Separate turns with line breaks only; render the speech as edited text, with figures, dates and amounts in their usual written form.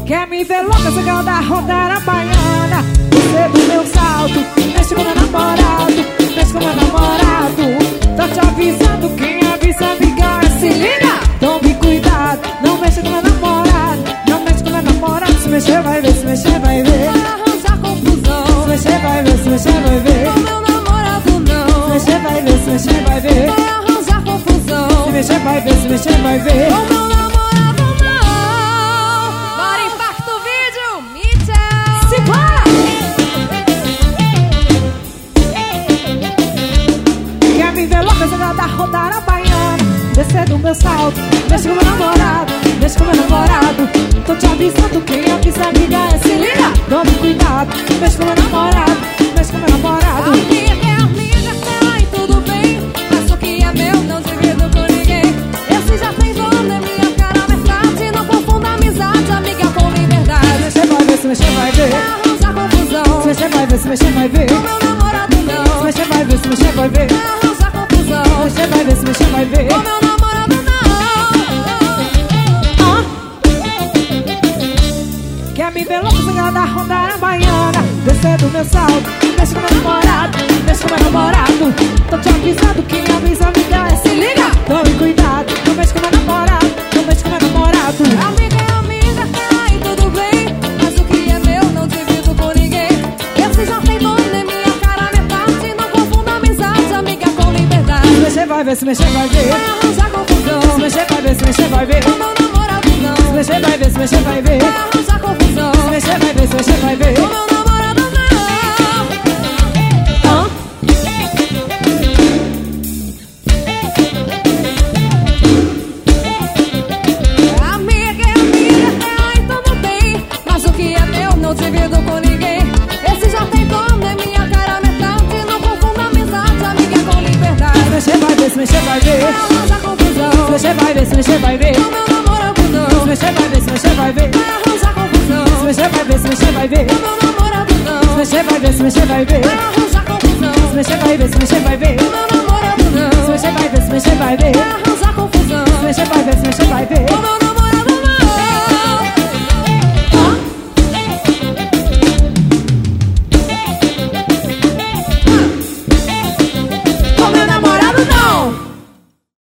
Quer me ver louca, jogando a rodar a baiana. Você do meu salto, mexe com meu namorado, mexe com meu namorado. Tô te avisando, quem avisa amiga se liga. Tome cuidado, não mexe com meu namorado, não mexe com meu namorado. Se mexer vai ver, se mexer vai ver.
Vai arranjar confusão.
Se mexer vai ver, se mexer vai ver.
Com meu namorado não.
Se mexer vai ver, se mexer vai ver.
Vai arranjar confusão.
Se mexer vai ver, se mexer vai ver.
Com meu namorado não. Bora, impacta o vídeo, Mitchell.
Simbora! Quer me ver louca, jogando a rodar a baiana. Descer do meu salto, mexe com meu namorado, mexe com meu namorado. Tô te avisando, quem avisa amiga é se liga. Tome cuidado, mexe com meu namorado, mexe com meu namorado.
Amiga que é amiga, ai tudo bem. Mas o que é meu não divido com ninguém. Esse já tem dono, é minha cara verdade. Não confunda amizade, amiga com liberdade.
Se mexer vai ver, se mexer vai ver.
Vai arranjar confusão.
Se mexer vai ver, se mexer vai ver.
Com meu namorado não.
Se mexer vai ver, se mexer vai ver.
Vai arranjar confusão.
Se mexer vai ver, se mexer vai ver.
Com meu namorado não.
Quer me ver louco, jogando a rodar a baiana. Descer do meu salto, mexe com meu namorado, mexe com meu namorado. Tô te avisando, quem avisa amiga é se liga. Tome cuidado, não mexe com meu namorado, não mexe com meu namorado.
Amiga é amiga, ai tudo bem. Mas o que é meu não divido com ninguém. Esse já tem dono, é minha cara metade. Não confunda amizade, amiga com liberdade.
Se mexer vai ver, se mexer vai ver.
Vai arranjar confusão.
Se mexer vai ver, se mexer vai ver.
Com meu namorado não.
Se mexer vai ver, se mexer vai ver.
Vai arranjar confusão.
Se mexer vai ver, se mexer vai ver.
Com meu namorado não. Amiga é amiga, ai tudo bem. Mas o que é meu não divido com ninguém. Esse já tem dono, é minha cara metade. Não confunda amizade, amiga com liberdade.
Se mexer vai ver, se mexer vai ver.
Vai arranjar confusão.
Se mexer vai ver, se mexer vai ver.
Com meu namorado não.
Se mexer vai ver, se mexer vai ver.
Vai arranjar confusão.
Se mexer vai ver, se mexer vai ver.
Com meu namorado não.
Se mexer vai ver, se mexer vai ver.
Vai arranjar confusão.
Se mexer vai ver, se mexer vai ver.
Com meu namorado não.
Se mexer vai ver, se mexer vai ver.
Vai arranjar confusão.
Se mexer vai ver, se mexer vai ver.
Com meu